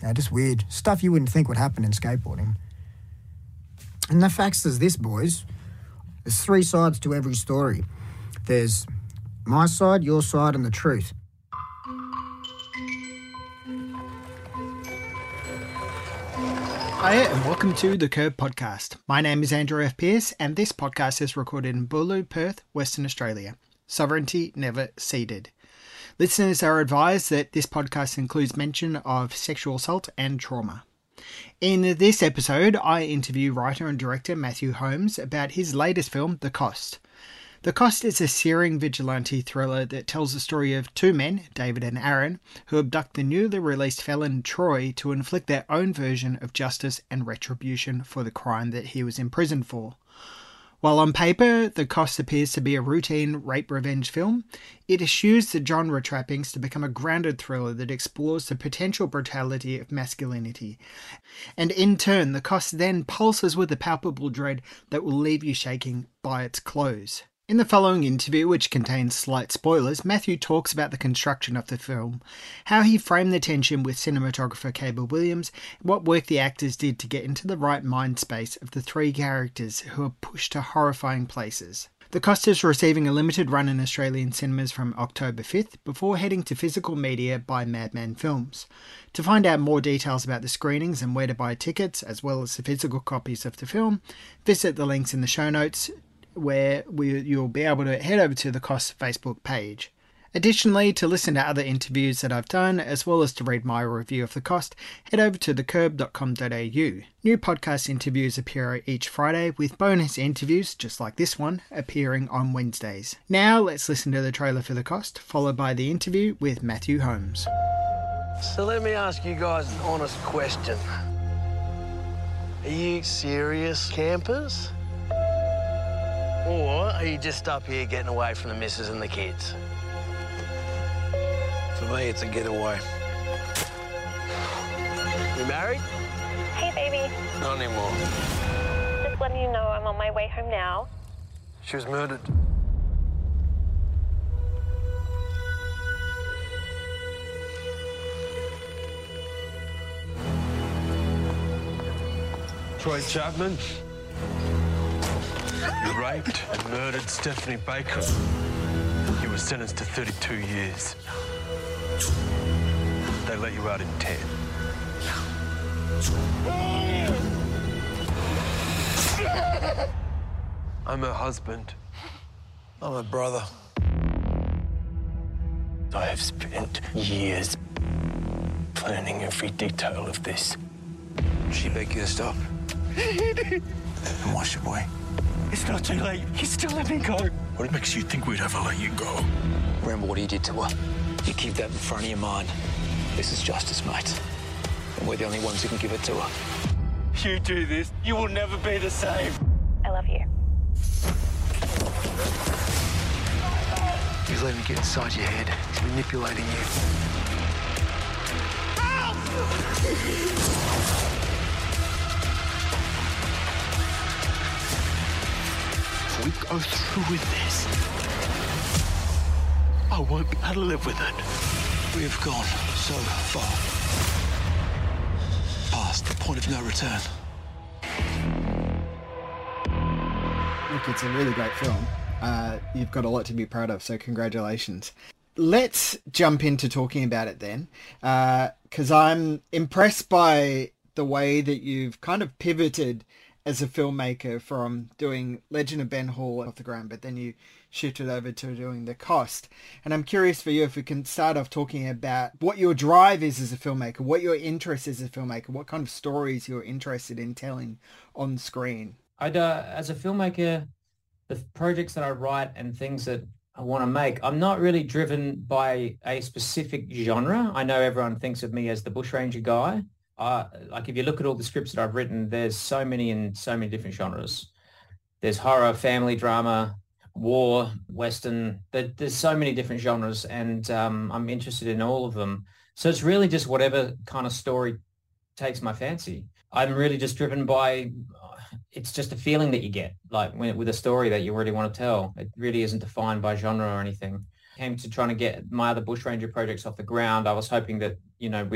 Just weird. Stuff you wouldn't think would happen in skateboarding. And the facts is this, boys. There's 3 sides to every story. There's my side, your side, and the truth. Hi, and welcome to the Curb Podcast. My name is Andrew F. Pearce, and this podcast is recorded in Bulu, Perth, Western Australia. Sovereignty never ceded. Listeners are advised that this podcast includes mention of sexual assault and trauma. In this episode, I interview writer and director Matthew Holmes about his latest film, The Cost. The Cost is a searing vigilante thriller that tells the story of 2 men, David and Aaron, who abduct the newly released felon Troy to inflict their own version of justice and retribution for the crime that he was imprisoned for. While on paper, The Cost appears to be a routine rape revenge film, it eschews the genre trappings to become a grounded thriller that explores the potential brutality of masculinity. And in turn, The Cost then pulses with a palpable dread that will leave you shaking by its close. In the following interview, which contains slight spoilers, Matthew talks about the construction of the film, how he framed the tension with cinematographer Caleb Williams, what work the actors did to get into the right mind space of the 3 characters who are pushed to horrifying places. The Cost is receiving a limited run in Australian cinemas from October 5th before heading to physical media by Madman Films. To find out more details about the screenings and where to buy tickets, as well as the physical copies of the film, visit the links in the show notes, where you'll be able to head over to the Cost Facebook page. Additionally, to listen to other interviews that I've done, as well as to read my review of The Cost, head over to thecurb.com.au. New podcast interviews appear each Friday, with bonus interviews, just like this one, appearing on Wednesdays. Now, let's listen to the trailer for The Cost, followed by the interview with Matthew Holmes. So let me ask you guys an honest question. Are you serious campers? Or are you just up here getting away from the missus and the kids? For me, it's a getaway. You married? Hey, baby. Not anymore. Just letting you know I'm on my way home now. She was murdered. Troy Chapman. You raped and murdered Stephanie Baker. You were sentenced to 32 years. They let you out in 10. I'm her husband. I'm her brother. I have spent years planning every detail of this. She begged you to stop. He did. And wash away. It's not too late. You still let me go. What makes you think we'd ever let you go? Remember what he did to her. You keep that in front of your mind. This is justice, mate. And we're the only ones who can give it to her. You do this, you will never be the same. I love you. He's letting me get inside your head. He's manipulating you. If we go through with this, I won't be able to live with it. We have gone so far. Past the point of no return. Look, it's a really great film. You've got a lot to be proud of, so congratulations. Let's jump into talking about it then, because I'm impressed by the way that you've kind of pivoted as a filmmaker from doing Legend of Ben Hall off the ground, but then you shifted over to doing The Cost. And I'm curious for you if we can start off talking about what your drive is as a filmmaker, what your interest is as a filmmaker, what kind of stories you're interested in telling on screen. As a filmmaker, the projects that I write and things that I want to make, I'm not really driven by a specific genre. I know everyone thinks of me as the bushranger guy. Like if you look at all the scripts that I've written, there's so many in so many different genres. There's horror, family drama, war, Western. There's so many different genres, and I'm interested in all of them. So it's really just whatever kind of story takes my fancy. I'm really just driven by, it's just a feeling that you get, like with a story that you really want to tell. It really isn't defined by genre or anything. Came to trying to get my other bushranger projects off the ground. I was hoping that, with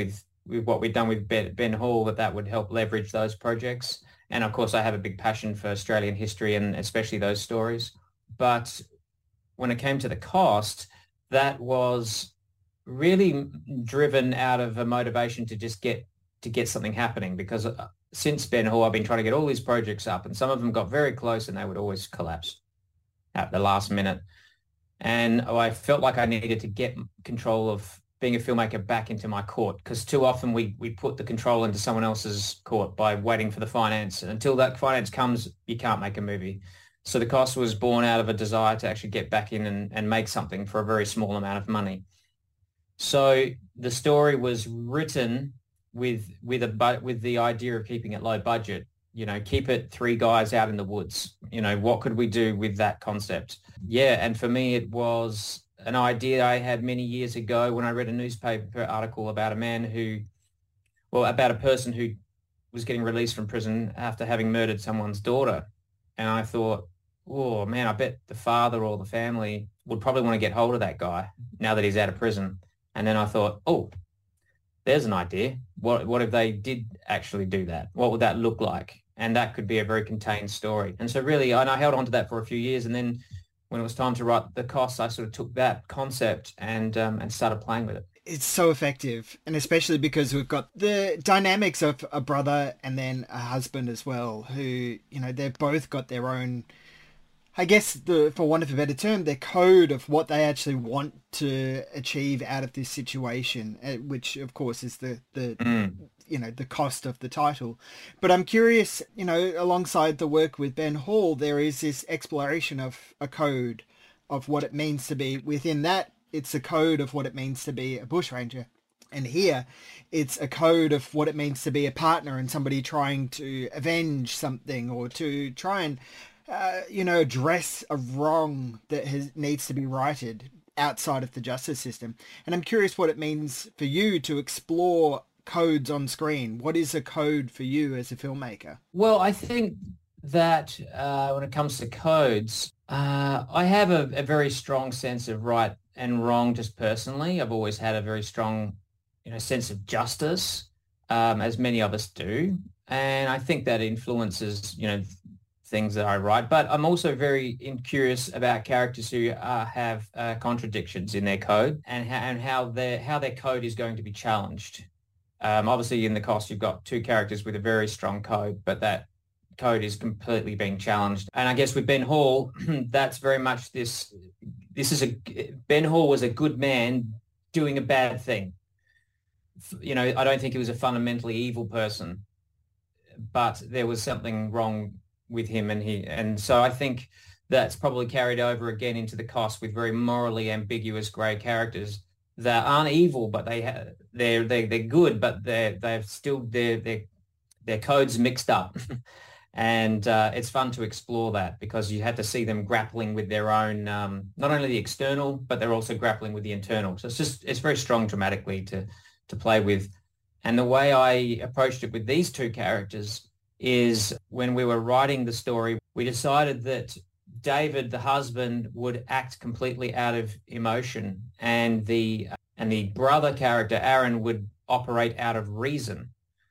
with what we'd done with Ben Hall, that would help leverage those projects. And of course, I have a big passion for Australian history and especially those stories. But when it came to the cost, that was really driven out of a motivation to just get something happening, because since Ben Hall, I've been trying to get all these projects up, and some of them got very close and they would always collapse at the last minute. And I felt like I needed to get control of being a filmmaker back into my court, because too often we put the control into someone else's court by waiting for the finance. And until that finance comes, you can't make a movie. So the cost was born out of a desire to actually get back in and make something for a very small amount of money. So the story was written with the idea of keeping it low budget. You know, keep it 3 guys out in the woods. You know, what could we do with that concept? Yeah, and for me, it was an idea I had many years ago when I read a newspaper article about about a person who was getting released from prison after having murdered someone's daughter. And I thought, oh man, I bet the father or the family would probably want to get hold of that guy now that he's out of prison. And then I thought, oh, there's an idea. What if they did actually do that? What would that look like? And that could be a very contained story. And so really, I held on to that for a few years. And then when it was time to write the costs, I sort of took that concept and started playing with it. It's so effective, and especially because we've got the dynamics of a brother and then a husband as well, who, you know, they've both got their own, I guess, for want of a better term, their code of what they actually want to achieve out of this situation, which of course is the you know, the cost of the title. But I'm curious, you know, alongside the work with Ben Hall, there is this exploration of a code of what it means to be within that. It's a code of what it means to be a bushranger. And here it's a code of what it means to be a partner and somebody trying to avenge something or to try and, you know, address a wrong that needs to be righted outside of the justice system. And I'm curious what it means for you to explore codes on screen. What is a code for you as a filmmaker? Well, I think that when it comes to codes, I have a very strong sense of right and wrong just personally. I've always had a very strong, you know, sense of justice, as many of us do. And I think that influences, you know, things that I write. But I'm also very curious about characters who have contradictions in their code and how their code is going to be challenged. Obviously, in the cost, you've got 2 characters with a very strong code, but that code is completely being challenged. And I guess with Ben Hall, that's very much this is Ben Hall was a good man doing a bad thing. You know, I don't think he was a fundamentally evil person, but there was something wrong with him, and so I think that's probably carried over again into the cost with very morally ambiguous grey characters that aren't evil, but they're good, but they've still their codes mixed up. And it's fun to explore that because you had to see them grappling with their own, not only the external, but they're also grappling with the internal. So it's very strong dramatically to play with. And the way I approached it with these 2 characters is when we were writing the story, we decided that David, the husband, would act completely out of emotion, and the brother character, Aaron, would operate out of reason.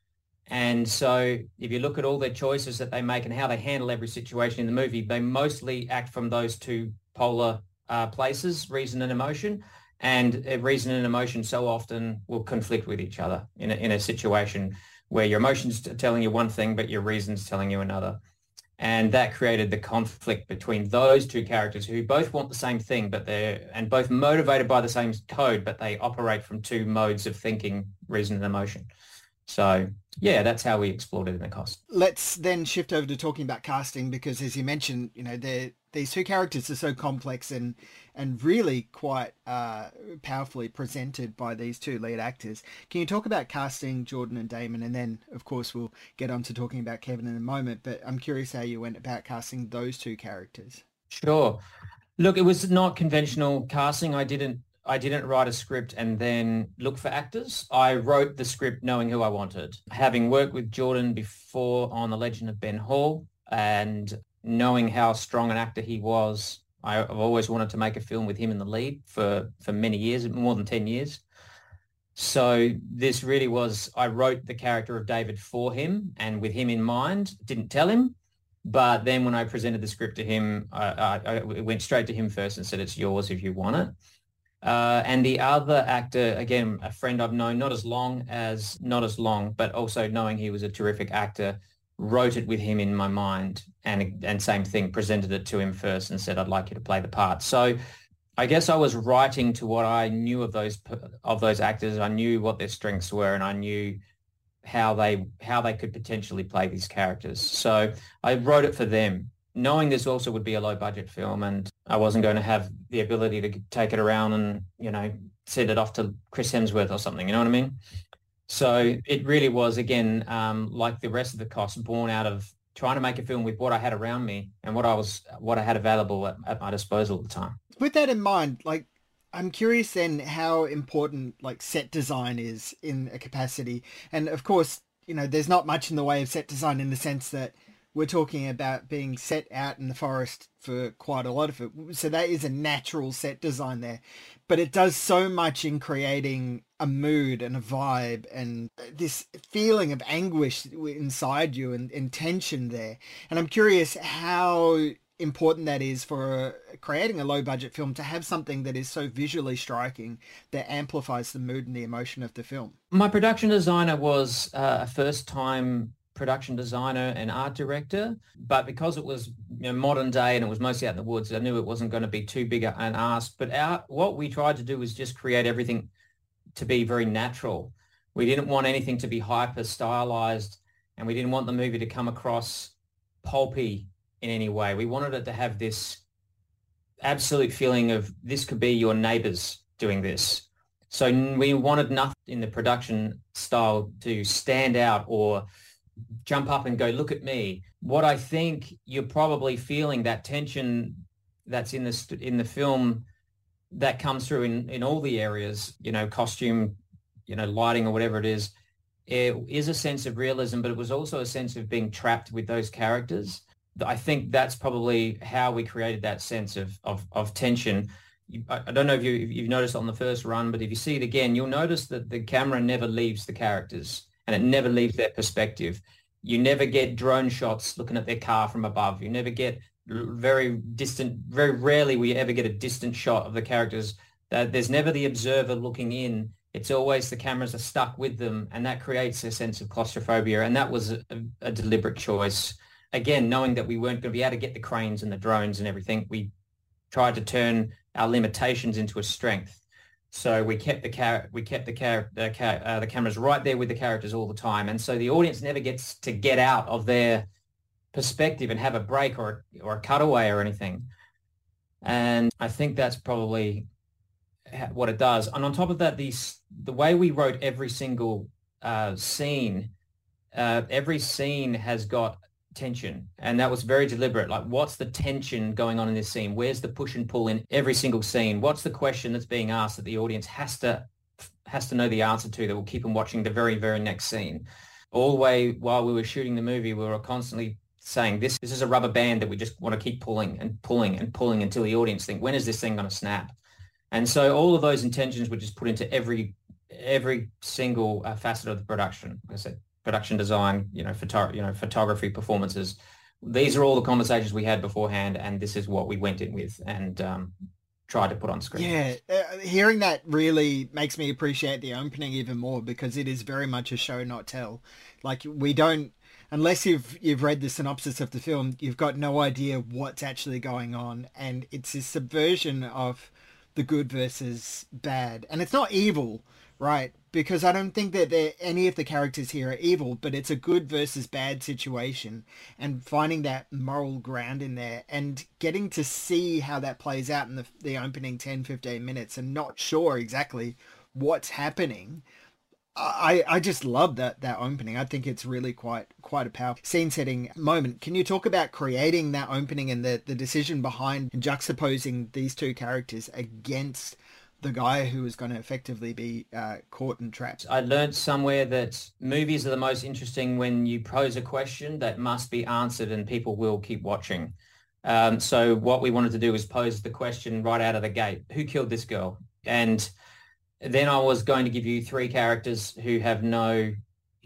And so if you look at all their choices that they make and how they handle every situation in the movie, they mostly act from those 2 polar places, reason and emotion. And reason and emotion so often will conflict with each other in a situation where your emotions are telling you one thing, but your reason's telling you another. And that created the conflict between those 2 characters who both want the same thing, but they're both motivated by the same code, but they operate from 2 modes of thinking, reason and emotion. So yeah, that's how we explored it in the cost. Let's then shift over to talking about casting, because as you mentioned, you know, these 2 characters are so complex and really quite powerfully presented by these 2 lead actors. Can you talk about casting Jordan and Damon? And then, of course, we'll get on to talking about Kevin in a moment, but I'm curious how you went about casting those 2 characters. Sure. Look, it was not conventional casting. I didn't write a script and then look for actors. I wrote the script knowing who I wanted. Having worked with Jordan before on The Legend of Ben Hall and knowing how strong an actor he was, I've always wanted to make a film with him in the lead for many years, more than 10 years. So this really was, I wrote the character of David for him and with him in mind, didn't tell him. But then when I presented the script to him, I went straight to him first and said, it's yours if you want it. And the other actor, again, a friend I've known, not as long, but also knowing he was a terrific actor, wrote it with him in my mind, and same thing, presented it to him first and said, I'd like you to play the part. So I guess I was writing to what I knew of those actors. I knew what their strengths were, and I knew how they could potentially play these characters. So I wrote it for them, knowing this also would be a low budget film, and I wasn't going to have the ability to take it around and, send it off to Chris Hemsworth or something, you know what I mean? So it really was, again, like the rest of the cost, born out of trying to make a film with what I had around me and what I had available at my disposal at the time. With that in mind, like, I'm curious then how important like set design is in a capacity. And of course, there's not much in the way of set design in the sense that we're talking about being set out in the forest for quite a lot of it. So that is a natural set design there. But it does so much in creating a mood and a vibe and this feeling of anguish inside you and tension there. And I'm curious how important that is for creating a low budget film, to have something that is so visually striking that amplifies the mood and the emotion of the film. My production designer was a first time production designer and art director, but because it was modern day and it was mostly out in the woods, I knew it wasn't going to be too big an ask. But what we tried to do was just create everything to be very natural. We didn't want anything to be hyper stylized, and we didn't want the movie to come across pulpy in any way. We wanted it to have this absolute feeling of this could be your neighbors doing this. So we wanted nothing in the production style to stand out or jump up and go, look at me. What I think you're probably feeling, that tension that's in the film, that comes through in all the areas, costume, lighting or whatever it is a sense of realism, but it was also a sense of being trapped with those characters. I think that's probably how we created that sense of tension. I don't know if you've noticed on the first run, but if you see it again, you'll notice that the camera never leaves the characters and it never leaves their perspective. You never get drone shots looking at their car from above. You never get very rarely will you ever get a distant shot of the characters. There's never the observer looking in. It's always the cameras are stuck with them, and that creates a sense of claustrophobia. And that was a deliberate choice. Again, knowing that we weren't going to be able to get the cranes and the drones and everything, we tried to turn our limitations into a strength. So we kept the cameras right there with the characters all the time, and so the audience never gets to get out of their perspective and have a break or a cutaway or anything. And I think that's probably what it does. And on top of that, the way we wrote every single scene, every scene has got tension, and that was very deliberate. Like, what's the tension going on in this scene? Where's the push and pull in every single scene? What's the question that's being asked that the audience has to know the answer to, that will keep them watching the very, very next scene? All the way while we were shooting the movie, we were constantly saying, this is a rubber band that we just want to keep pulling and pulling and pulling until the audience think, when is this thing going to snap? And so all of those intentions were just put into every single facet of the production. Like I said, production design, photography, performances. These are all the conversations we had beforehand, and this is what we went in with and tried to put on screen. Yeah, hearing that really makes me appreciate the opening even more, because it is very much a show not tell. Like, we don't, unless you've read the synopsis of the film, you've got no idea what's actually going on, and it's a subversion of the good versus bad. And it's not evil, right? Because I don't think that any of the characters here are evil, but it's a good versus bad situation, and finding that moral ground in there and getting to see how that plays out in the opening 10, 15 minutes and not sure exactly what's happening. I just love that opening. I think it's really quite a powerful scene-setting moment. Can you talk about creating that opening and the decision behind juxtaposing these two characters against the guy who is going to effectively be caught and trapped? I learned somewhere that movies are the most interesting when you pose a question that must be answered and people will keep watching. So what we wanted to do was pose the question right out of the gate. Who killed this girl? And Then I was going to give you three characters who you have no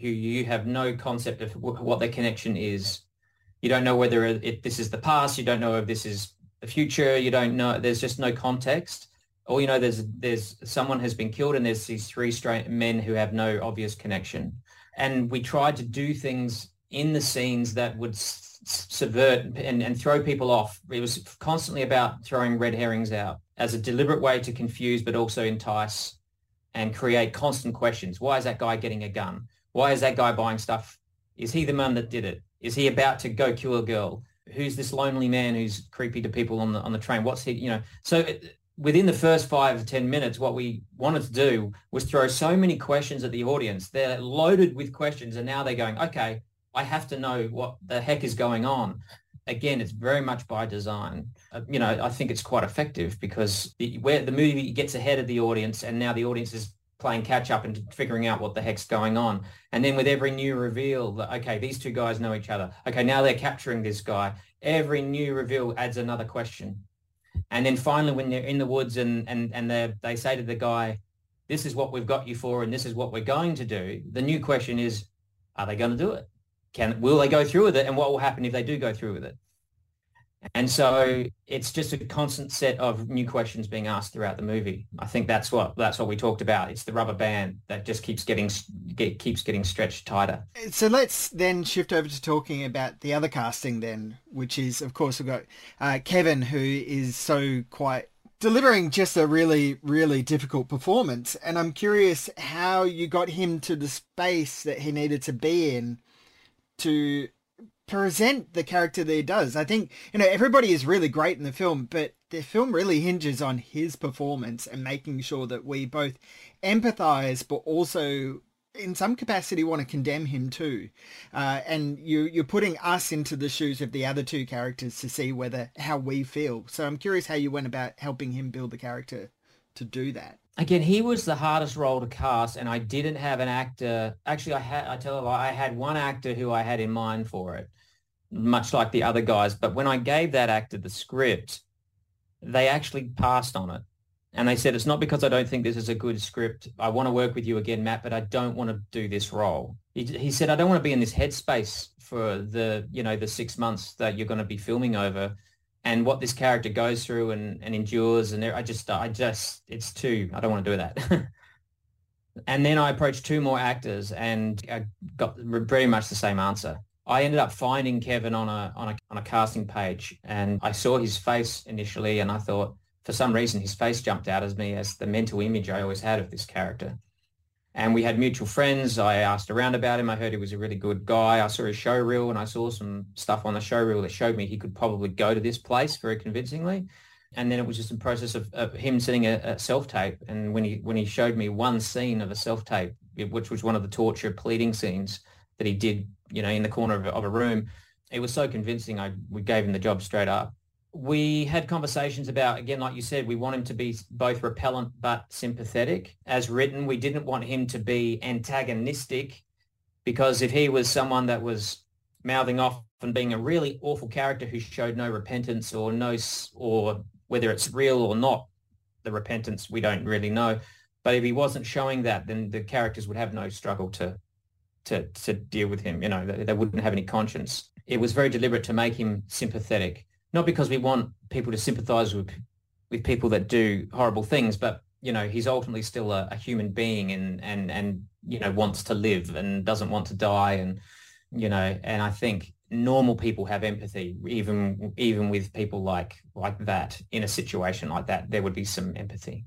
concept of what their connection is. You don't know whether this is the past. You don't know if this is the future. You don't know. There's just no context. All you know, there's someone has been killed, and there's these three straight men who have no obvious connection. And we tried to do things in the scenes that would subvert and throw people off. It was constantly about throwing red herrings out as a deliberate way to confuse, but also entice and create constant questions. Why is that guy getting a gun? Why is that guy buying stuff? Is he the man that did it? Is he about to go kill a girl? Who's this lonely man who's creepy to people on the train? What's he, So within the first 5 to 10 minutes, what we wanted to do was throw so many questions at the audience. They're loaded with questions, and now they're going, okay, I have to know what the heck is going on. Again, it's very much by design. I think it's quite effective because where the movie gets ahead of the audience, and now the audience is playing catch up and figuring out what the heck's going on. And then with every new reveal that, okay, these two guys know each other. Okay, now they're capturing this guy. Every new reveal adds another question. And then finally, when they're in the woods and they say to the guy, this is what we've got you for, and this is what we're going to do. The new question is, are they going to do it? Will they go through with it? And what will happen if they do go through with it? And so it's just a constant set of new questions being asked throughout the movie. I think that's what we talked about. It's the rubber band that just keeps getting stretched tighter. So let's then shift over to talking about the other casting then, which is, of course, we've got Kevin, who is so quite delivering just a really, really difficult performance. And I'm curious how you got him to the space that he needed to be in to present the character that he does. I think, everybody is really great in the film, but the film really hinges on his performance and making sure that we both empathize, but also in some capacity want to condemn him too. And you're putting us into the shoes of the other two characters to see how we feel. So I'm curious how you went about helping him build the character to do that. Again, he was the hardest role to cast, and I didn't have an actor. Actually, I had one actor who I had in mind for it, much like the other guys. But when I gave that actor the script, they actually passed on it. And they said, it's not because I don't think this is a good script. I want to work with you again, Matt, but I don't want to do this role. He said, I don't want to be in this headspace for the 6 months that you're going to be filming over. And what this character goes through and endures, and I just, I don't want to do that. And then I approached two more actors, and I got very much the same answer. I ended up finding Kevin on a casting page, and I saw his face initially, and I thought, for some reason, his face jumped out as me as the mental image I always had of this character. And we had mutual friends. I asked around about him. I heard he was a really good guy. I saw his show reel, and I saw some stuff on the show reel that showed me he could probably go to this place very convincingly. And then it was just a process of him sending a self-tape. And when he showed me one scene of a self-tape, which was one of the torture pleading scenes that he did, in the corner of a room, it was so convincing. We gave him the job straight up. We had conversations about, again, like you said, we want him to be both repellent but sympathetic. As written, we didn't want him to be antagonistic, because if he was someone that was mouthing off and being a really awful character who showed no repentance or whether it's real or not, the repentance, we don't really know. But if he wasn't showing that, then the characters would have no struggle to deal with him. They wouldn't have any conscience. It was very deliberate to make him sympathetic. Not because we want people to sympathize with people that do horrible things, but, he's ultimately still a human being and wants to live and doesn't want to die. And, and I think normal people have empathy, even with people like that. In a situation like that, there would be some empathy.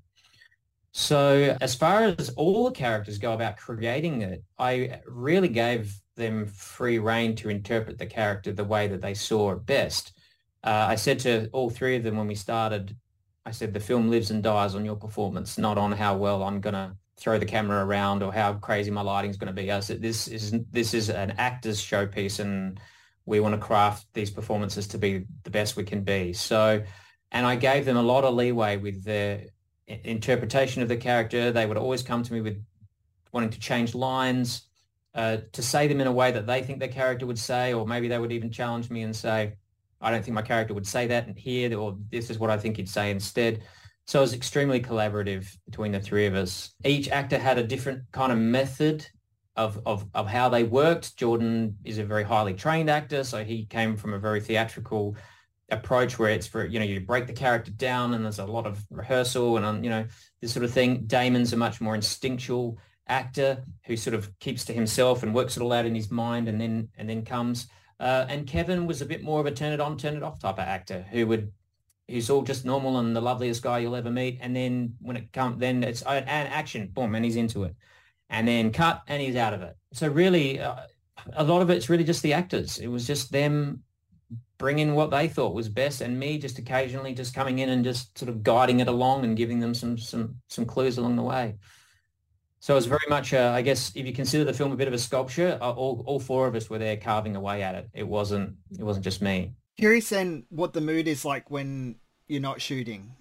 So as far as all the characters go about creating it, I really gave them free rein to interpret the character the way that they saw it best. I said to all three of them when we started, I said, the film lives and dies on your performance, not on how well I'm going to throw the camera around or how crazy my lighting is going to be. I said, this is an actor's showpiece, and we want to craft these performances to be the best we can be. So, and I gave them a lot of leeway with their interpretation of the character. They would always come to me with wanting to change lines, to say them in a way that they think their character would say, or maybe they would even challenge me and say, I don't think my character would say that here, or this is what I think he'd say instead. So it was extremely collaborative between the three of us. Each actor had a different kind of method of how they worked. Jordan is a very highly trained actor, so he came from a very theatrical approach where it's for, you break the character down and there's a lot of rehearsal and, this sort of thing. Damon's a much more instinctual actor who sort of keeps to himself and works it all out in his mind and then comes. And Kevin was a bit more of a turn it on, turn it off type of actor who's all just normal and the loveliest guy you'll ever meet. And then when it comes, then it's an action, boom, and he's into it. And then cut, and he's out of it. So really, a lot of it's really just the actors. It was just them bringing what they thought was best, and me just occasionally just coming in and just sort of guiding it along and giving them some clues along the way. So it was very much, I guess, if you consider the film a bit of a sculpture, all four of us were there carving away at it. It wasn't just me. Curious then what the mood is like when you're not shooting.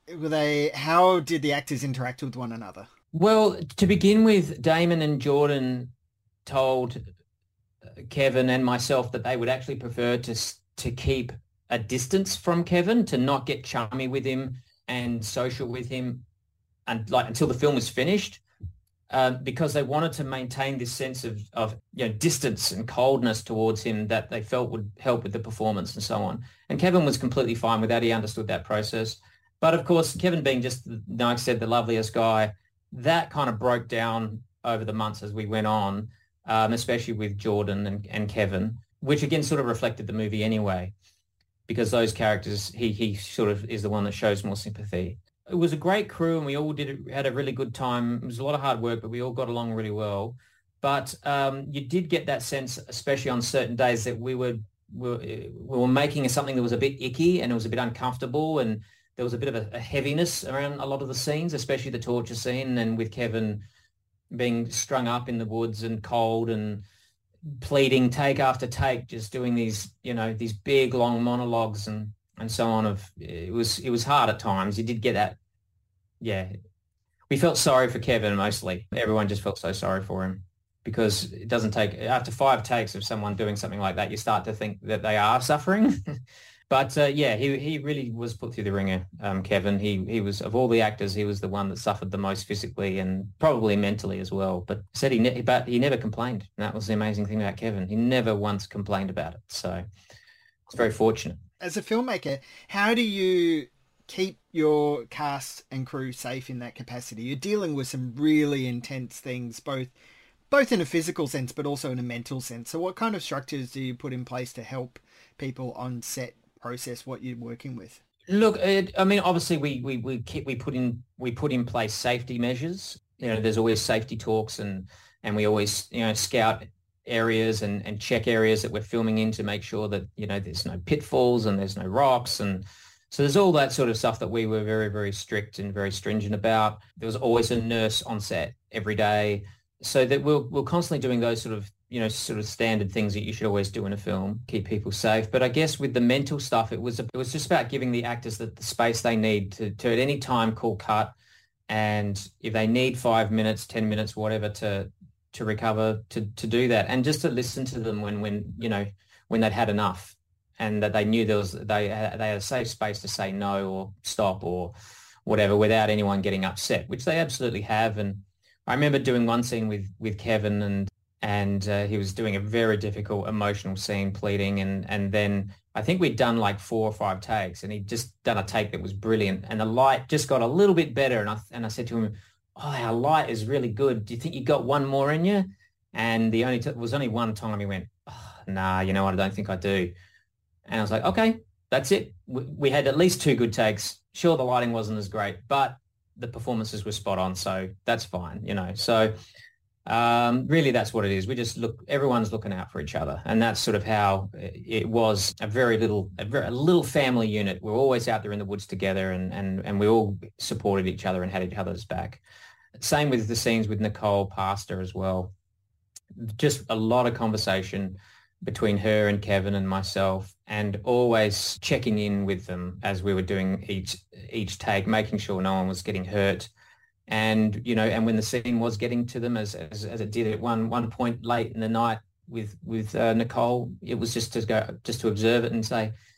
How did the actors interact with one another? Well, to begin with, Damon and Jordan told Kevin and myself that they would actually prefer to keep a distance from Kevin, to not get chummy with him and social with him until the film was finished, because they wanted to maintain this sense of distance and coldness towards him that they felt would help with the performance and so on. And Kevin was completely fine with that. He understood that process. But of course, Kevin being just, like I said, the loveliest guy, that kind of broke down over the months as we went on, especially with Jordan and Kevin, which again sort of reflected the movie anyway, because those characters, he sort of is the one that shows more sympathy. It was a great crew and we all had a really good time. It was a lot of hard work, but we all got along really well. But you did get that sense, especially on certain days, that we were making something that was a bit icky and it was a bit uncomfortable, and there was a bit of a heaviness around a lot of the scenes, especially the torture scene, and with Kevin being strung up in the woods and cold and pleading take after take, just doing these big long monologues and so on. It was hard at times. You did get that. Yeah. We felt sorry for Kevin mostly. Everyone just felt so sorry for him, because it doesn't take, after 5 takes of someone doing something like that, you start to think that they are suffering. But he really was put through the ringer, Kevin. He was, of all the actors, he was the one that suffered the most physically and probably mentally as well. But said he never complained. And that was the amazing thing about Kevin. He never once complained about it. So it's very fortunate. As a filmmaker, how do you keep your cast and crew safe in that capacity? You're dealing with some really intense things, both in a physical sense, but also in a mental sense. So what kind of structures do you put in place to help people on set process what you're working with? Look, obviously we put in place safety measures. There's always safety talks and we always scout areas and check areas that we're filming in to make sure that there's no pitfalls and there's no rocks, and so there's all that sort of stuff that we were very, very strict and very stringent about. There was always a nurse on set every day, so that we're constantly doing those sort of standard things that you should always do in a film, keep people safe. But I guess with the mental stuff, it was just about giving the actors the space they need to at any time call cut, and if they need 5 minutes, 10 minutes, whatever, to recover, to do that, and just to listen to them when they'd had enough, and that they knew they had a safe space to say no or stop or whatever without anyone getting upset, which they absolutely have. And I remember doing one scene with Kevin, and he was doing a very difficult emotional scene, pleading, and then I think we'd done like 4 or 5 takes, and he'd just done a take that was brilliant, and the light just got a little bit better, and I said to him, "Oh, our light is really good. Do you think you got one more in you?" And was only one time he went, "Oh, nah, I don't think I do." And I was like, "Okay, that's it." We had at least 2 good takes. Sure, the lighting wasn't as great, but the performances were spot on, so that's fine, So really, that's what it is. We just everyone's looking out for each other, and that's sort of how it was. A little family unit. We're always out there in the woods together, and we all supported each other and had each other's back. Same with the scenes with Nicole Pastor as well. Just a lot of conversation between her and Kevin and myself, and always checking in with them as we were doing each take, making sure no one was getting hurt. And and when the scene was getting to them, as it did at one point late in the night with Nicole, it was just to observe it and say,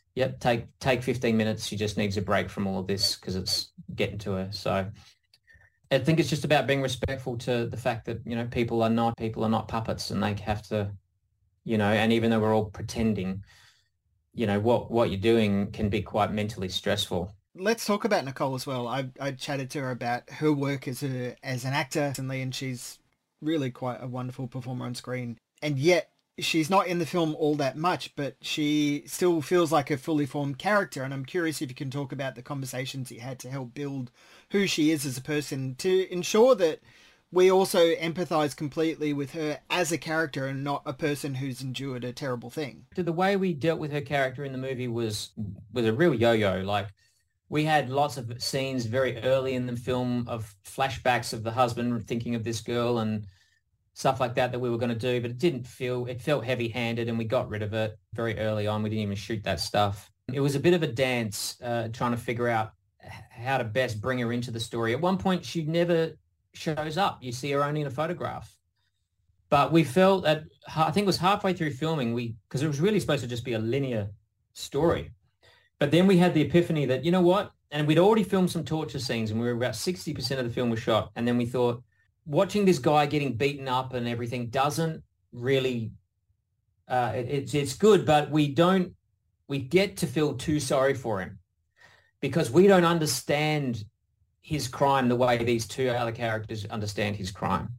yep, take 15 minutes. She just needs a break from all of this because it's getting to her. So I think it's just about being respectful to the fact that, you know, people are not puppets, and they have to, you know, and even though we're all pretending, you know, what you're doing can be quite mentally stressful. Let's talk about Nicole as well. I chatted to her about her work as an actor recently, and she's really quite a wonderful performer on screen. And yet she's not in the film all that much, but she still feels like a fully formed character. And I'm curious if you can talk about the conversations you had to help build who she is as a person, to ensure that we also empathize completely with her as a character and not a person who's endured a terrible thing. The way we dealt with her character in the movie was a real yo-yo. Like, we had lots of scenes very early in the film of flashbacks of the husband thinking of this girl and stuff like that we were going to do, but it felt heavy-handed, and we got rid of it very early on. We didn't even shoot that stuff. It was a bit of a dance trying to figure out how to best bring her into the story. At one point, she never shows up. You see her only in a photograph. But we felt that, I think it was halfway through filming, because it was really supposed to just be a linear story. But then we had the epiphany that, you know what? And we'd already filmed some torture scenes, and we were about 60% of the film was shot. And then we thought, watching this guy getting beaten up and everything doesn't really, it's good, but we get to feel too sorry for him because we don't understand his crime the way these two other characters understand his crime.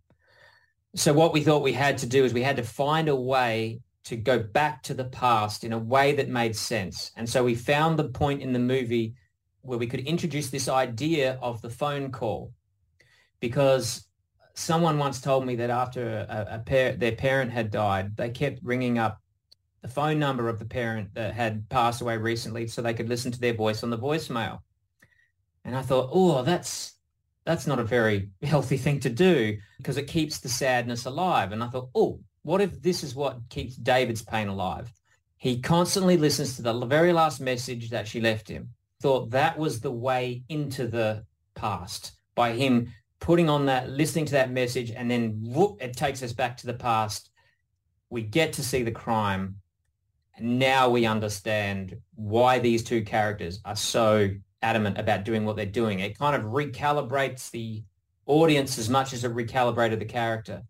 So what we thought we had to do is we had to find a way to go back to the past in a way that made sense. And so we found the point in the movie where we could introduce this idea of the phone call, because someone once told me that after their parent had died, they kept ringing up the phone number of the parent that had passed away recently so they could listen to their voice on the voicemail. And I thought, oh, that's not a very healthy thing to do, because it keeps the sadness alive. And I thought, oh, what if this is what keeps David's pain alive? He constantly listens to the very last message that she left him. Thought that was the way into the past, by him putting on that, listening to that message, and then whoop, it takes us back to the past. We get to see the crime. And now we understand why these two characters are so adamant about doing what they're doing. It kind of recalibrates the audience as much as it recalibrated the character.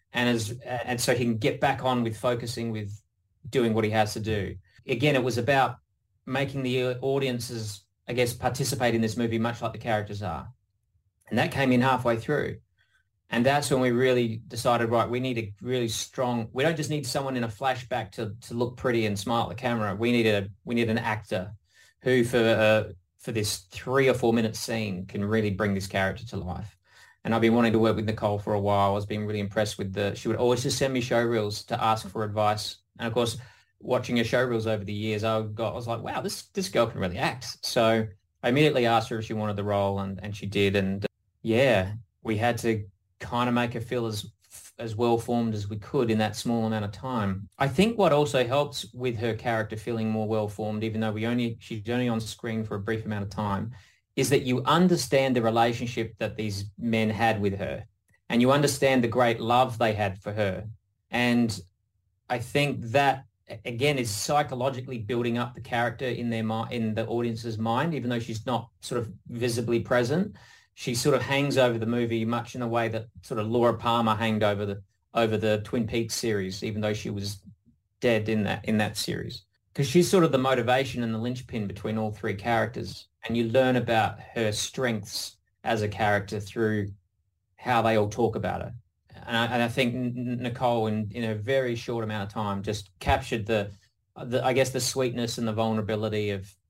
And so he can get back on with focusing with doing what he has to do. Again, it was about making the audiences, I guess, participate in this movie much like the characters are. And that came in halfway through. And that's when we really decided, right, we need a really strong, we don't just need someone in a flashback to look pretty and smile at the camera. We need an actor who for this 3 or 4 minute scene can really bring this character to life. And I've been wanting to work with Nicole for a while. I was being really impressed with she would always just send me show reels to ask for advice. And of course, watching her show reels over the years, I was like, wow, this girl can really act. So I immediately asked her if she wanted the role, and she did. And yeah, we had to kind of make her feel as well formed as we could in that small amount of time. I think what also helps with her character feeling more well formed, even though she's only on screen for a brief amount of time, is that you understand the relationship that these men had with her, and you understand the great love they had for her. And I think that, again, is psychologically building up the character in the audience's mind, even though she's not sort of visibly present. She sort of hangs over the movie much in the way that sort of Laura Palmer hanged over the Twin Peaks series, even though she was dead in that series. Because she's sort of the motivation and the linchpin between all three characters. And you learn about her strengths as a character through how they all talk about her. And I think Nicole, in a very short amount of time, just captured the I guess the sweetness and the vulnerability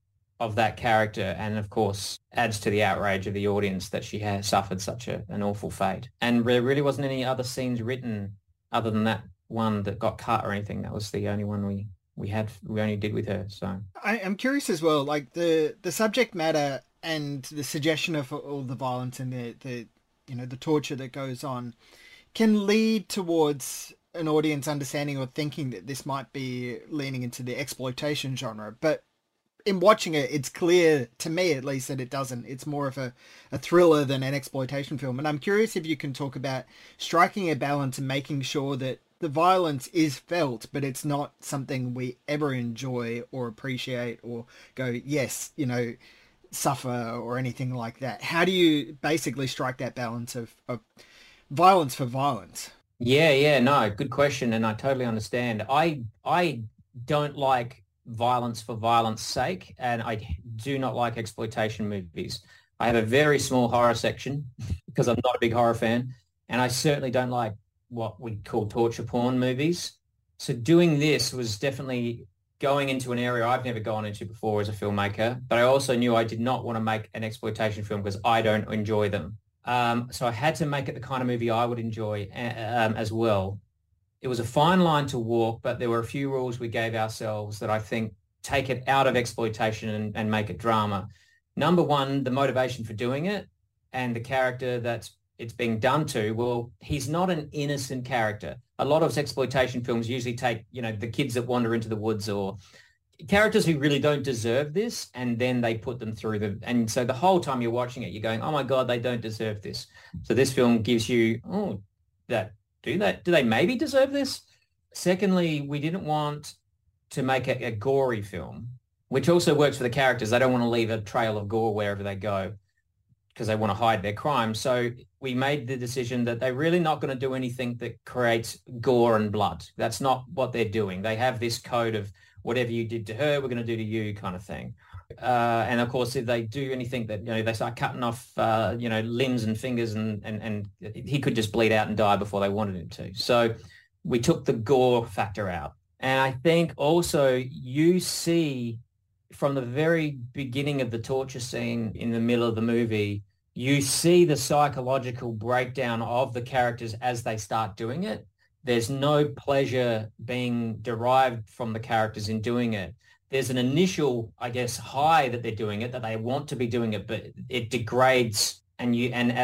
of that character, and of course adds to the outrage of the audience that she has suffered such an awful fate. And there really wasn't any other scenes written other than that one that got cut or anything. That was the only one we only did with her. So I'm curious as well, like the subject matter and the suggestion of all the violence and the torture that goes on can lead towards an audience understanding or thinking that this might be leaning into the exploitation genre. But in watching it, it's clear, to me at least, that it doesn't. It's more of a thriller than an exploitation film. And I'm curious if you can talk about striking a balance and making sure that the violence is felt, but it's not something we ever enjoy or appreciate or go, yes, you know, suffer or anything like that. How do you basically strike that balance of violence for violence? Yeah, no, good question, and I totally understand. I don't like violence for violence sake, and I do not like exploitation movies. I have a very small horror section because I'm not a big horror fan, and I certainly don't like what we call torture porn movies. So doing this was definitely going into an area I've never gone into before as a filmmaker, but I also knew I did not want to make an exploitation film because I don't enjoy them. So I had to make it the kind of movie I would enjoy as well. It was a fine line to walk, but there were a few rules we gave ourselves that I think take it out of exploitation and make it drama. Number one, the motivation for doing it and the character that it's being done to. Well, he's not an innocent character. A lot of exploitation films usually take, you know, the kids that wander into the woods or characters who really don't deserve this, and then they put them through and so the whole time you're watching it, you're going, oh my God, they don't deserve this. So this film gives you, do they maybe deserve this? Secondly, we didn't want to make a gory film, which also works for the characters. They don't want to leave a trail of gore wherever they go because they want to hide their crime. So we made the decision that they're really not going to do anything that creates gore and blood. That's not what they're doing. They have this code of whatever you did to her, we're going to do to you kind of thing. And of course, if they do anything that, you know, they start cutting off, limbs and fingers and he could just bleed out and die before they wanted him to. So we took the gore factor out. And I think also you see from the very beginning of the torture scene in the middle of the movie, you see the psychological breakdown of the characters as they start doing it. There's no pleasure being derived from the characters in doing it. There's an initial, I guess, high that they're doing it, that they want to be doing it, but it degrades. And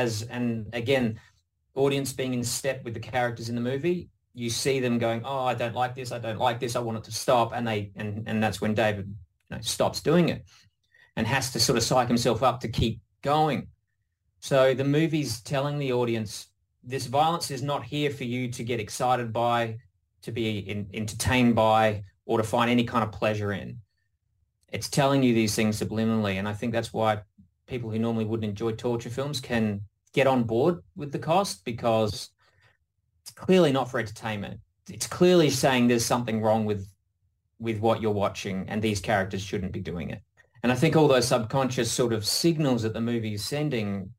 again, audience being in step with the characters in the movie, you see them going, oh, I don't like this. I want it to stop. And that's when David stops doing it and has to sort of psych himself up to keep going. So the movie's telling the audience, this violence is not here for you to get excited by, to be entertained by, or to find any kind of pleasure in. It's telling you these things subliminally, and I think that's why people who normally wouldn't enjoy torture films can get on board with the cost, because it's clearly not for entertainment. It's clearly saying there's something wrong with what you're watching, and these characters shouldn't be doing it. And I think all those subconscious sort of signals that the movie is sending,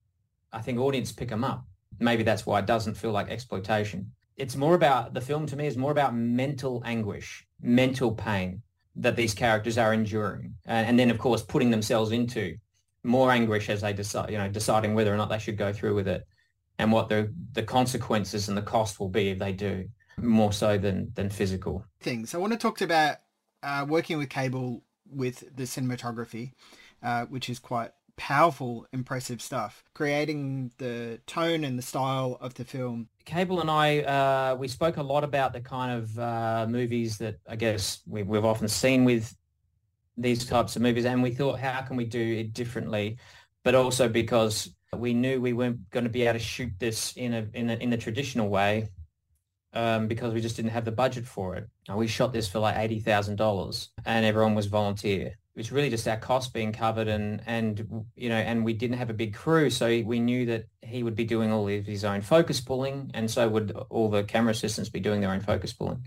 I think audience pick them up. Maybe that's why it doesn't feel like exploitation. It's more about, the film to me is more about mental anguish, mental pain that these characters are enduring. And then, of course, putting themselves into more anguish as they decide, deciding whether or not they should go through with it and what the consequences and the cost will be if they do, more so than physical. Things. I want to talk about working with Cable with the cinematography, which is quite powerful, impressive stuff, creating the tone and the style of the film. Cable and I, we spoke a lot about the kind of movies that I guess we've often seen with these types of movies, and we thought, how can we do it differently? But also because we knew we weren't going to be able to shoot this in a traditional way, because we just didn't have the budget for it. We shot this for like $80,000, and everyone was volunteer. It was really just our costs being covered, and we didn't have a big crew, so we knew that he would be doing all of his own focus pulling, and so would all the camera assistants be doing their own focus pulling.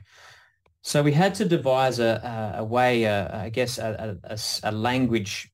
So we had to devise a way, I guess, a language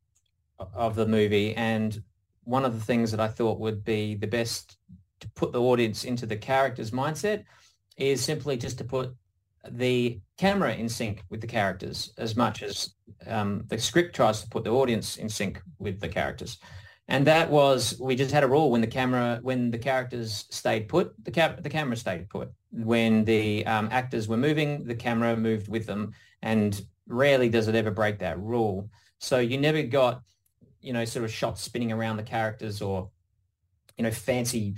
of the movie, and one of the things that I thought would be the best to put the audience into the character's mindset is simply just to put the camera in sync with the characters as much as the script tries to put the audience in sync with the characters. And that was, we just had a rule: when the characters stayed put, the camera stayed put. When the actors were moving, the camera moved with them, and rarely does it ever break that rule. So you never got, sort of shots spinning around the characters, or fancy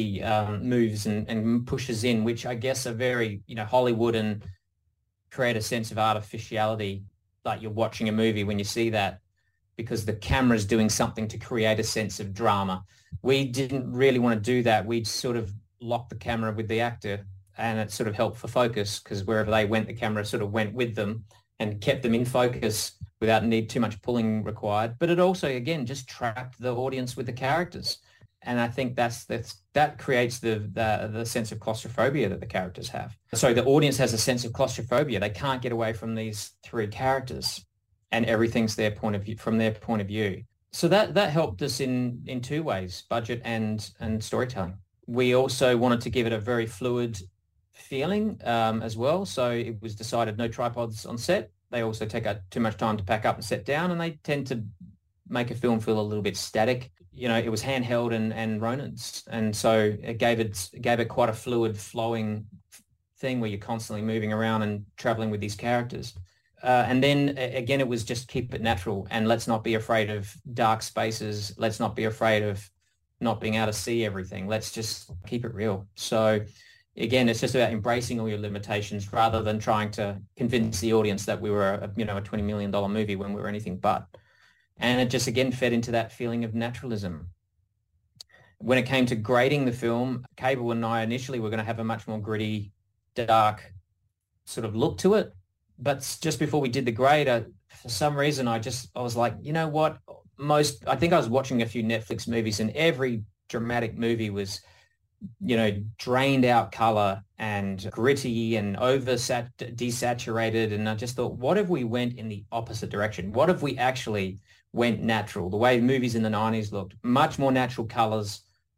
moves and pushes in, which I guess are very, Hollywood, and create a sense of artificiality, like you're watching a movie when you see that, because the camera's doing something to create a sense of drama. We didn't really want to do that. We'd sort of lock the camera with the actor and it sort of helped for focus because wherever they went, the camera sort of went with them and kept them in focus without too much pulling required. But it also, again, just trapped the audience with the characters. And I think that creates the sense of claustrophobia that the characters have. So the audience has a sense of claustrophobia. They can't get away from these three characters, and everything's their point of view, from their point of view. So that helped us in two ways, budget and storytelling. We also wanted to give it a very fluid feeling as well. So it was decided no tripods on set. They also take too much time to pack up and set down, and they tend to make a film feel a little bit static. You know, it was handheld and Ronan's, and so it gave it quite a fluid, flowing thing where you're constantly moving around and traveling with these characters. And then again, it was just keep it natural, and let's not be afraid of dark spaces. Let's not be afraid of not being able to see everything. Let's just keep it real. So again, it's just about embracing all your limitations rather than trying to convince the audience that we were a $20 million movie when we were anything but. And it just, again, fed into that feeling of naturalism. When it came to grading the film, Cable and I initially were going to have a much more gritty, dark sort of look to it. But just before we did the grade, for some reason, I was like, you know what? I think I was watching a few Netflix movies, and every dramatic movie was, drained out color and gritty and desaturated. And I just thought, what if we went in the opposite direction? What if we actually went natural, the way movies in the 90s looked, much more natural colors,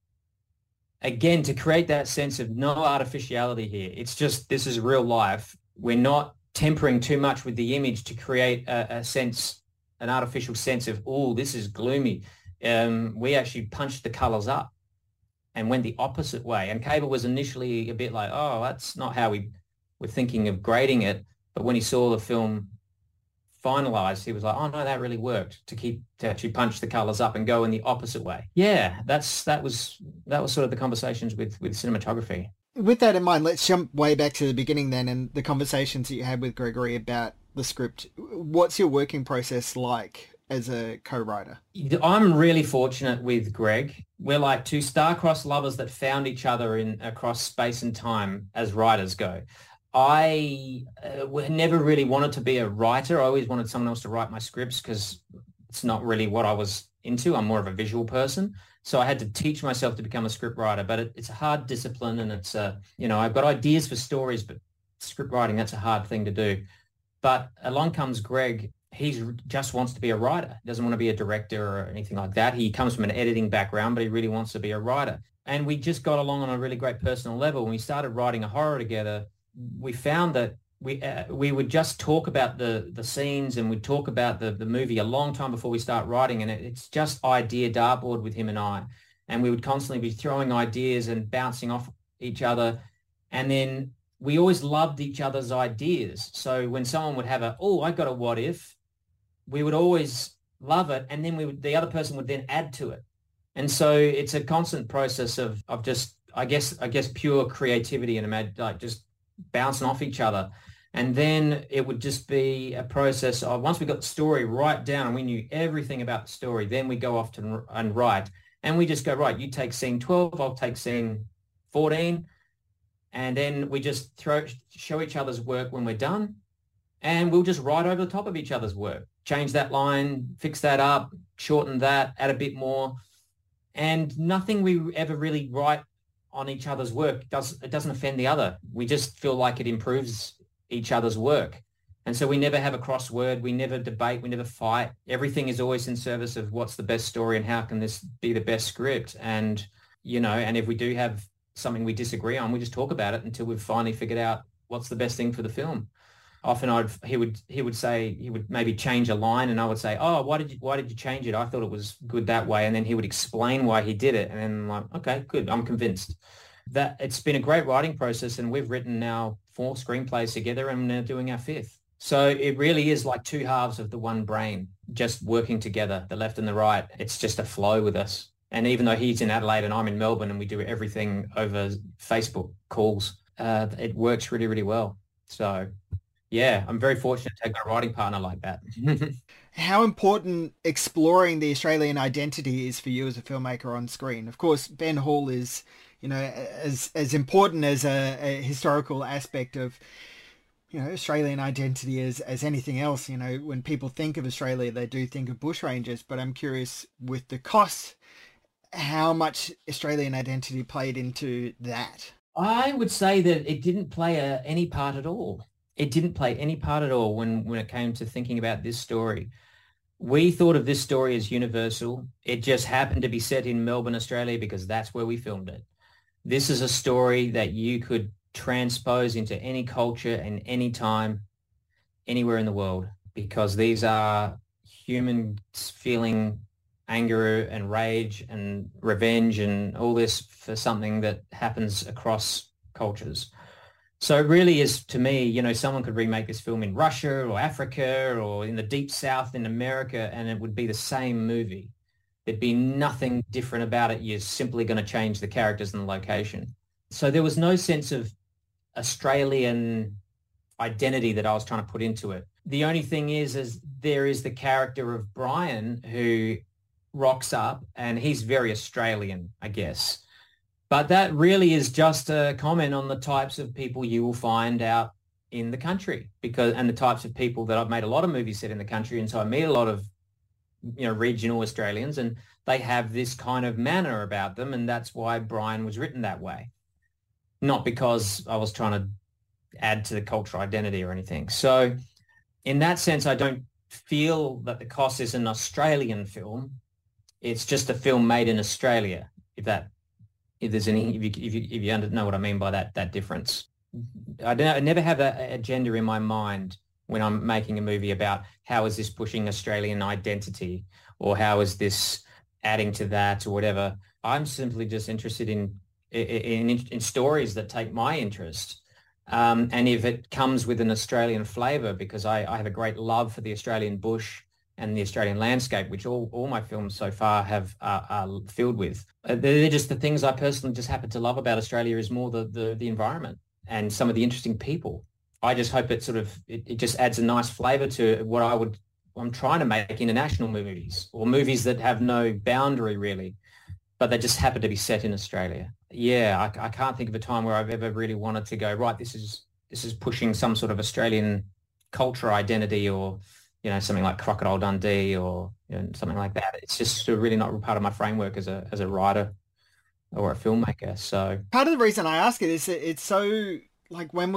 again, to create that sense of no artificiality here. It's just, this is real life. We're not tempering too much with the image to create an artificial sense of, oh, this is gloomy. We actually punched the colors up and went the opposite way. And Cable was initially a bit like, oh, that's not how we were thinking of grading it. But when he saw the film finalized, he was like, oh no, that really worked to actually punch the colors up and go in the opposite way. Yeah, that was sort of the conversations with cinematography. With that in mind, let's jump way back to the beginning then, and the conversations that you had with Gregory about the script. What's your working process like as a co-writer? I'm really fortunate with Greg. We're like two star-crossed lovers that found each other across space and time as writers go. I never really wanted to be a writer. I always wanted someone else to write my scripts because it's not really what I was into. I'm more of a visual person. So I had to teach myself to become a script writer, but it's a hard discipline, and it's I've got ideas for stories, but script writing, that's a hard thing to do. But along comes Greg. He just wants to be a writer. He doesn't want to be a director or anything like that. He comes from an editing background, but he really wants to be a writer. And we just got along on a really great personal level. When we started writing a horror together, we found that we would just talk about the scenes, and we'd talk about the movie a long time before we start writing. And it's just idea dartboard with him and I. And we would constantly be throwing ideas and bouncing off each other. And then we always loved each other's ideas. So when someone would have I got a what if, we would always love it. And then the other person would then add to it. And so it's a constant process of just, I guess pure creativity and just bouncing off each other. And then it would just be a process of, once we got the story right down and we knew everything about the story, then we go off and write. And we just go, right, you take scene 12, I'll take scene 14. And then we just show each other's work when we're done. And we'll just write over the top of each other's work. Change that line, fix that up, shorten that, add a bit more. And nothing we ever really write on each other's work doesn't offend the other. We just feel like it improves each other's work. And so we never have a crossword, we never debate, we never fight. Everything is always in service of what's the best story and how can this be the best script. And, and if we do have something we disagree on, we just talk about it until we've finally figured out what's the best thing for the film. Often he would say, he would maybe change a line, and I would say, oh, why did you change it? I thought it was good that way. And then he would explain why he did it. And then I'm like, okay, good. I'm convinced. That it's been a great writing process, and we've written now 4 screenplays together, and we're doing our 5th. So it really is like 2 halves of the one brain, just working together, the left and the right. It's just a flow with us. And even though he's in Adelaide and I'm in Melbourne and we do everything over Facebook calls, it works really, really well. So yeah, I'm very fortunate to have a writing partner like that. How important exploring the Australian identity is for you as a filmmaker on screen? Of course, Ben Hall is you know, as important as a historical aspect of, you know, Australian identity as anything else. You know, when people think of Australia, they do think of bushrangers, but I'm curious with the cost, how much Australian identity played into that. I would say that it didn't play any part at all. It didn't play any part at all when it came to thinking about this story. We thought of this story as universal. It just happened to be set in Melbourne, Australia, because that's where we filmed it. This is a story that you could transpose into any culture and any time, anywhere in the world, because these are humans feeling anger and rage and revenge and all this for something that happens across cultures. So it really is, to me, you know, someone could remake this film in Russia or Africa or in the deep south in America, and it would be the same movie. There'd be nothing different about it. You're simply going to change the characters and the location. So there was no sense of Australian identity that I was trying to put into it. The only thing is there is the character of Brian who rocks up, and he's very Australian, I guess. But that really is just a comment on the types of people you will find out in the country, and the types of people that I've made a lot of movies set in the country. And so I meet a lot of, you know, regional Australians, and they have this kind of manner about them. And that's why Brian was written that way. Not because I was trying to add to the cultural identity or anything. So in that sense, I don't feel that The Cost is an Australian film. It's just a film made in Australia, if there's any, if you know what I mean by that difference. I never have that agenda in my mind when I'm making a movie about how is this pushing Australian identity or how is this adding to that or whatever. I'm simply just interested in stories that take my interest. And if it comes with an Australian flavour, because I have a great love for the Australian bush and the Australian landscape, which all my films so far are filled with. They're just the things I personally just happen to love about Australia is more the environment and some of the interesting people. I just hope it just adds a nice flavour to what I'm trying to make international movies, or movies that have no boundary really, but they just happen to be set in Australia. Yeah, I can't think of a time where I've ever really wanted to go, right, this is pushing some sort of Australian culture identity, or, you know, something like Crocodile Dundee or, you know, something like that. It's just really not part of my framework as a writer or a filmmaker. So part of the reason I ask it is it's so, like, when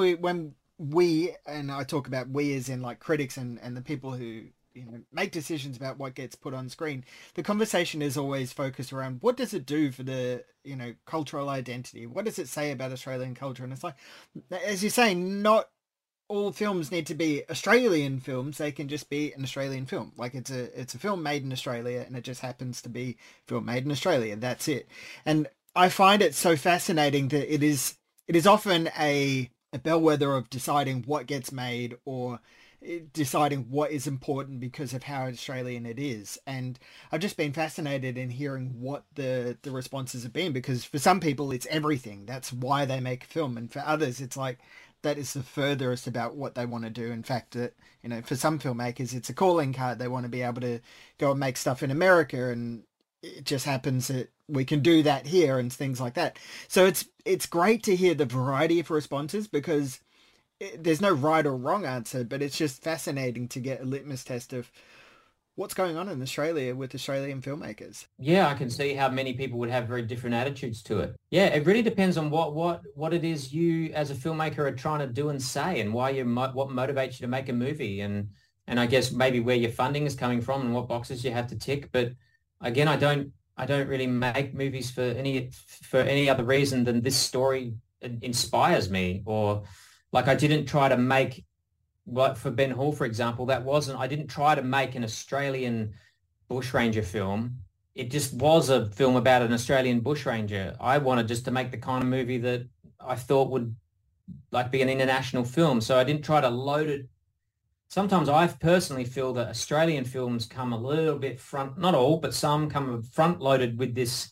we, and I talk about we as in like critics and the people who, you know, make decisions about what gets put on screen, the conversation is always focused around what does it do for the, you know, cultural identity? What does it say about Australian culture? And it's like, as you say, not all films need to be Australian films. They can just be an Australian film. Like it's a film made in Australia, and it just happens to be a film made in Australia. That's it. And I find it so fascinating that it is often a bellwether of deciding what gets made or deciding what is important because of how Australian it is. And I've just been fascinated in hearing what the responses have been, because for some people it's everything. That's why they make a film. And for others it's like, that is the furthest about what they want to do. In fact, that, you know, for some filmmakers, it's a calling card. They want to be able to go and make stuff in America, and it just happens that we can do that here and things like that. So it's great to hear the variety of responses, because there's no right or wrong answer, but it's just fascinating to get a litmus test of what's going on in Australia with Australian filmmakers. Yeah, I can see how many people would have very different attitudes to it. Yeah, it really depends on what it is you as a filmmaker are trying to do and say, and why what motivates you to make a movie, and I guess maybe where your funding is coming from and what boxes you have to tick. But again, I don't really make movies for any other reason than this story inspires me, or like I didn't try to make. What for Ben Hur, for example, I didn't try to make an Australian bushranger film. It just was a film about an Australian bushranger. I wanted just to make the kind of movie that I thought would like be an international film. So I didn't try to load it. Sometimes I personally feel that Australian films come a little bit not all, but some come front loaded with this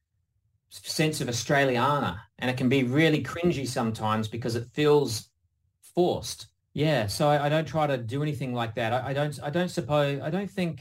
sense of Australiana, and it can be really cringy sometimes because it feels forced. Yeah, so I don't try to do anything like that. I don't think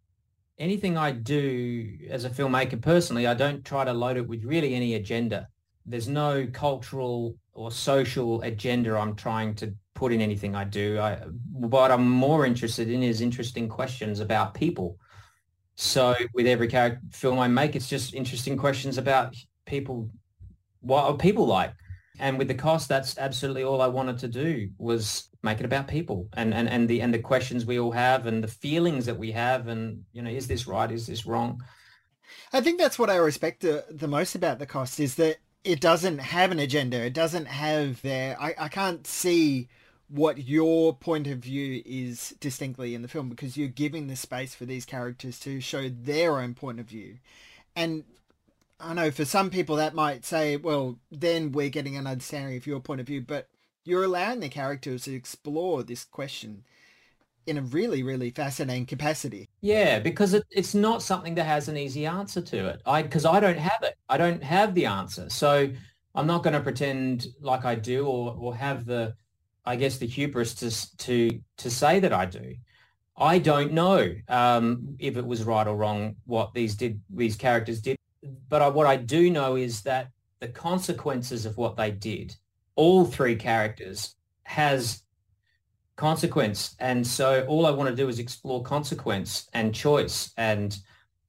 anything I do as a filmmaker personally, I don't try to load it with really any agenda. there's no cultural or social agenda I'm trying to put in anything I do. What I'm more interested in is interesting questions about people. So with every character film I make, it's just interesting questions about people. What are people like? And with The Cost, that's absolutely all I wanted to do, was make it about people and the questions we all have and the feelings that we have, and, you know, is this right? Is this wrong? I think that's what I respect the most about The Cost, is that it doesn't have an agenda. It doesn't have I can't see what your point of view is distinctly in the film, because you're giving the space for these characters to show their own point of view. And I know for some people that might say, well, then we're getting an understanding of your point of view, but you're allowing the characters to explore this question in a really, really fascinating capacity. Yeah, because it's not something that has an easy answer to it. Because I don't have it. I don't have the answer. So I'm not going to pretend like I do, or have the, I guess, the hubris to say that I do. I don't know if it was right or wrong what these characters did. But what I do know is that the consequences of what they did, all three characters, has consequence. And so all I want to do is explore consequence and choice. And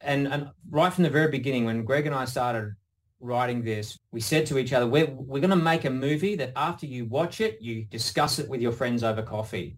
right from the very beginning, when Greg and I started writing this, we said to each other, we're going to make a movie that after you watch it, you discuss it with your friends over coffee.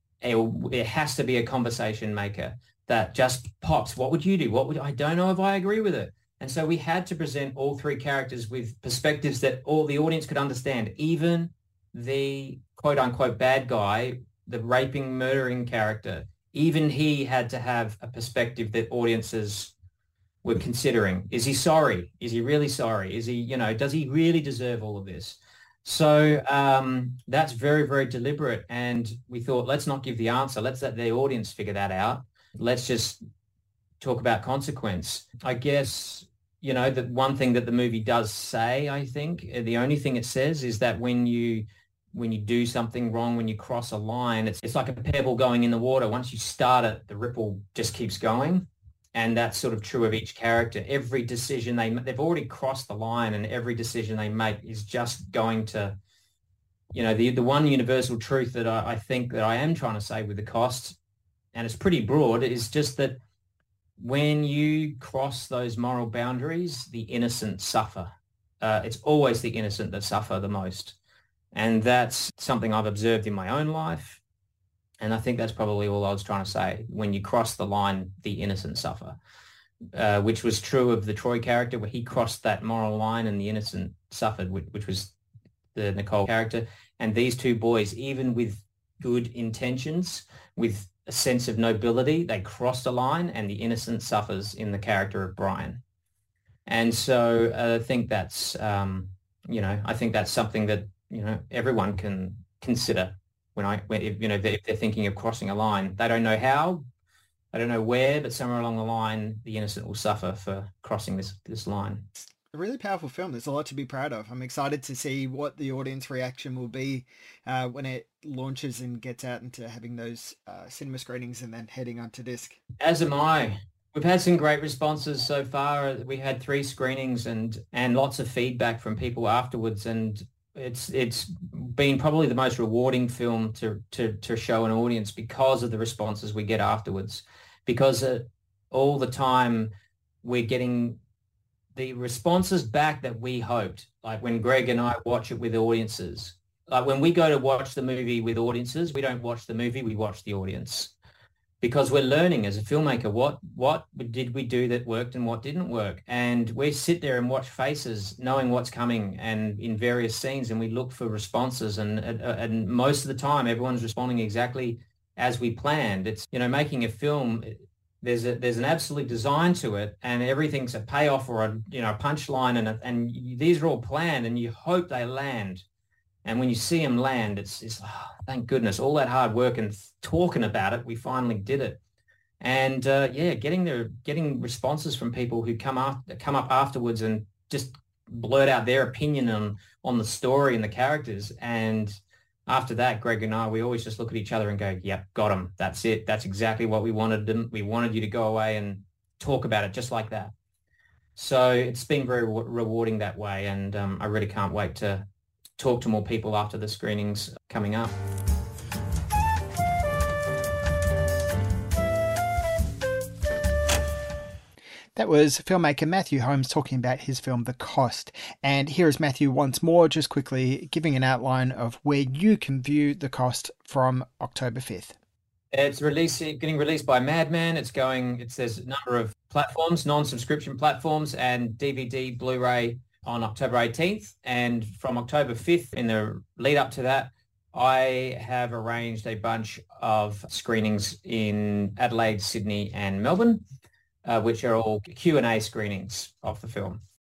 It has to be a conversation maker that just pops. What would you do? I don't know if I agree with it. And so we had to present all three characters with perspectives that all the audience could understand. Even the quote-unquote bad guy, the raping, murdering character, even he had to have a perspective that audiences were considering. Is he sorry? Is he really sorry? Is he, you know, does he really deserve all of this? So that's very, very deliberate. And we thought, let's not give the answer. Let's let the audience figure that out. Let's just talk about consequence. I guess, you know, the one thing that the movie does say, I think, the only thing it says is that when you do something wrong, when you cross a line, it's like a pebble going in the water. Once you start it, the ripple just keeps going. And that's sort of true of each character. Every decision they've already crossed the line, and every decision they make is just going to, you know, the one universal truth that I think that I am trying to say with The Cost, and it's pretty broad, is just that when you cross those moral boundaries, the innocent suffer. It's always the innocent that suffer the most. And that's something I've observed in my own life. And I think that's probably all I was trying to say. When you cross the line, the innocent suffer, which was true of the Troy character, where he crossed that moral line and the innocent suffered, which was the Nicole character. And these two boys, even with good intentions, with a sense of nobility, they crossed a line, and the innocent suffers in the character of Brian. And so I think that's, I think that's something that, everyone can consider if they're thinking of crossing a line. They don't know how, they don't know where, but somewhere along the line, the innocent will suffer for crossing this line. A really powerful film. There's a lot to be proud of. I'm excited to see what the audience reaction will be when it launches and gets out into having those cinema screenings and then heading onto disc. As am I. We've had some great responses so far. We had 3 screenings and lots of feedback from people afterwards, and it's been probably the most rewarding film to show an audience because of the responses we get afterwards. Because all the time we're getting the responses back that we hoped. Like when Greg and I watch it with audiences. Like when we go to watch the movie with audiences, we don't watch the movie, we watch the audience. Because we're learning as a filmmaker, what did we do that worked and what didn't work? And we sit there and watch faces, knowing what's coming, and in various scenes, and we look for responses. And most of the time, everyone's responding exactly as we planned. It's, making a film, there's an absolute design to it, and everything's a payoff or a punchline, and these are all planned, and you hope they land. And when you see them land, it's thank goodness, all that hard work and talking about it, we finally did it. And getting responses from people who come up afterwards and just blurt out their opinion on the story and the characters. And after that, Greg and I, we always just look at each other and go, "Yep, got them. That's it. That's exactly what we wanted them. We wanted you to go away and talk about it just like that." So it's been very rewarding that way, and I really can't wait to talk to more people after the screenings coming up. That was filmmaker Matthew Holmes talking about his film The Cost. And here is Matthew once more, just quickly giving an outline of where you can view The Cost from October 5th. It's getting released by Madman. There's a number of platforms, non-subscription platforms, and DVD, Blu-ray on October 18th. And from October 5th, in the lead up to that, I have arranged a bunch of screenings in Adelaide, Sydney, and Melbourne, which are all Q&A screenings of the film.